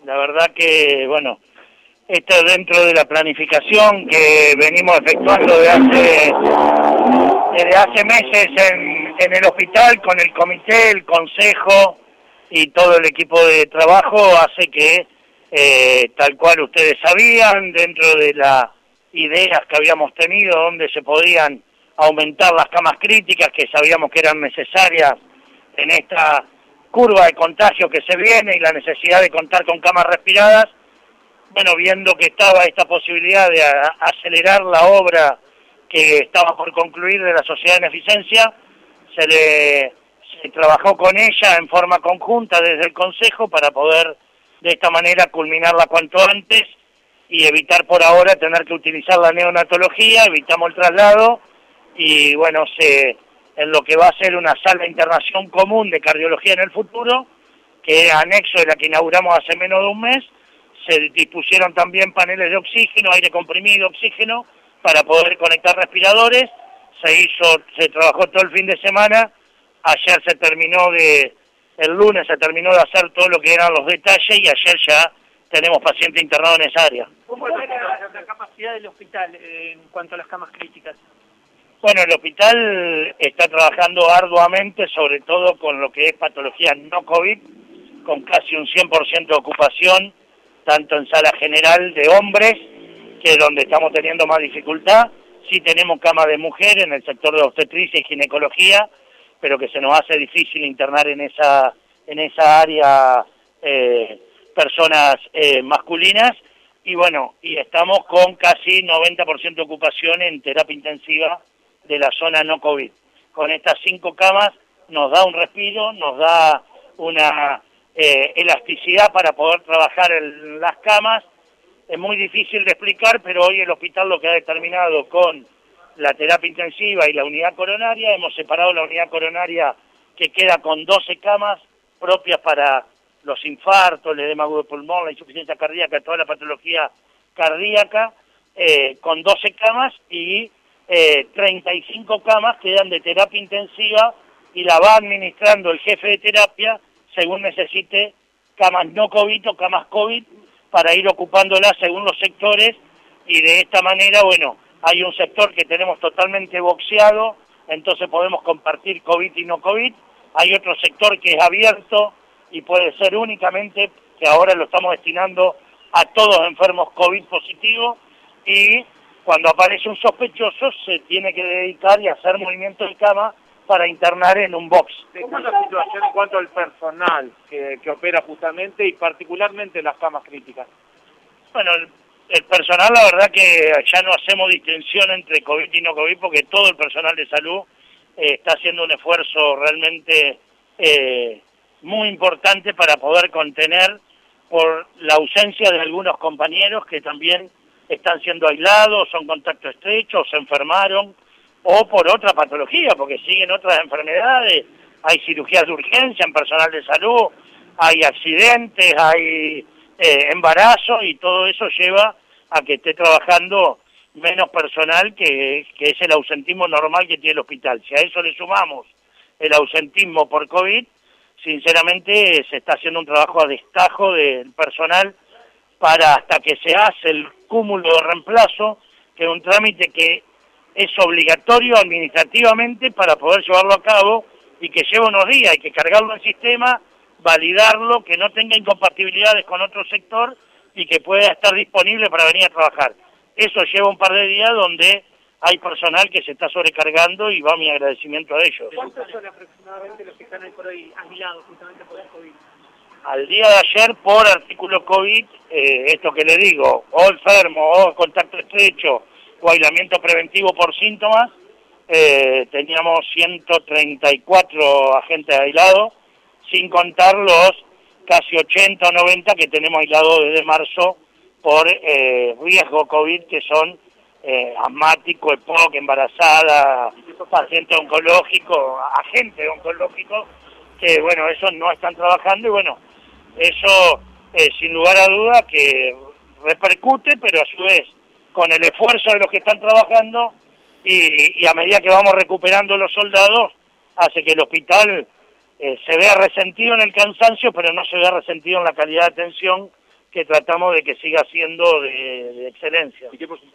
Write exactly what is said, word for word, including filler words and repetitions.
La verdad que, bueno, esto es dentro de la planificación que venimos efectuando de hace, desde hace meses en, en el hospital con el comité, el consejo y todo el equipo de trabajo, hace que, eh, tal cual ustedes sabían, dentro de las ideas que habíamos tenido, donde se podían aumentar las camas críticas que sabíamos que eran necesarias en esta curva de contagio que se viene y la necesidad de contar con camas respiradas, bueno, viendo que estaba esta posibilidad de a, acelerar la obra que estaba por concluir de la Sociedad de Beneficencia, se le se trabajó con ella en forma conjunta desde el Consejo para poder de esta manera culminarla cuanto antes y evitar por ahora tener que utilizar la neonatología, evitamos el traslado y bueno, se, en lo que va a ser una sala de internación común de cardiología en el futuro, que es anexo de la que inauguramos hace menos de un mes, se dispusieron también paneles de oxígeno, aire comprimido, oxígeno, para poder conectar respiradores, se hizo, se trabajó todo el fin de semana, ayer se terminó de, el lunes se terminó de hacer todo lo que eran los detalles y ayer ya tenemos paciente internado en esa área. ¿Cómo es la, la capacidad del hospital eh, en cuanto a las camas críticas? Bueno, el hospital está trabajando arduamente, sobre todo con lo que es patología no COVID, con casi un cien por ciento de ocupación, tanto en sala general de hombres, que es donde estamos teniendo más dificultad. Sí tenemos cama de mujer en el sector de obstetricia y ginecología, pero que se nos hace difícil internar en esa, en esa área eh, personas eh, masculinas. Y bueno, y estamos con casi noventa por ciento de ocupación en terapia intensiva de la zona no COVID. Con estas cinco camas nos da un respiro, nos da una eh, elasticidad para poder trabajar en las camas. Es muy difícil de explicar, pero hoy el hospital lo que ha determinado con la terapia intensiva y la unidad coronaria, hemos separado la unidad coronaria que queda con doce camas propias para los infartos, el edema agudo de pulmón, la insuficiencia cardíaca, toda la patología cardíaca, eh, con doce camas y Eh, treinta y cinco camas quedan de terapia intensiva y la va administrando el jefe de terapia según necesite camas no COVID o camas COVID para ir ocupándolas según los sectores y de esta manera, bueno, hay un sector que tenemos totalmente boxeado, entonces podemos compartir COVID y no COVID, hay otro sector que es abierto y puede ser únicamente, que ahora lo estamos destinando a todos enfermos COVID positivos y cuando aparece un sospechoso se tiene que dedicar y hacer movimientos de cama para internar en un box. ¿Cómo es la situación en cuanto al personal que, que opera justamente y particularmente las camas críticas? Bueno, el, el personal la verdad que ya no hacemos distinción entre COVID y no COVID porque todo el personal de salud eh, está haciendo un esfuerzo realmente eh, muy importante para poder contener por la ausencia de algunos compañeros que también están siendo aislados, son contacto estrecho, se enfermaron, o por otra patología, porque siguen otras enfermedades, hay cirugías de urgencia en personal de salud, hay accidentes, hay eh, embarazo, y todo eso lleva a que esté trabajando menos personal, que, que es el ausentismo normal que tiene el hospital. Si a eso le sumamos el ausentismo por COVID, sinceramente se está haciendo un trabajo a destajo del personal para hasta que se hace el cúmulo de reemplazo, que es un trámite que es obligatorio administrativamente para poder llevarlo a cabo y que lleva unos días, hay que cargarlo al sistema, validarlo, que no tenga incompatibilidades con otro sector y que pueda estar disponible para venir a trabajar. Eso lleva un par de días donde hay personal que se está sobrecargando y va mi agradecimiento a ellos. ¿Cuántos son aproximadamente los que están hoy por hoy aislados justamente por el COVID? Al día de ayer, por artículo COVID, eh, esto que le digo, o enfermo, o contacto estrecho, o aislamiento preventivo por síntomas, eh, teníamos ciento treinta y cuatro agentes aislados, sin contar los casi ochenta o noventa que tenemos aislados desde marzo por eh, riesgo COVID, que son eh, asmático, EPOC, embarazada, paciente oncológico, agente oncológico, que bueno, esos no están trabajando y bueno, eso eh, sin lugar a duda que repercute, pero a su vez con el esfuerzo de los que están trabajando y, y a medida que vamos recuperando los soldados, hace que el hospital eh, se vea resentido en el cansancio, pero no se vea resentido en la calidad de atención que tratamos de que siga siendo de, de excelencia. ¿Y qué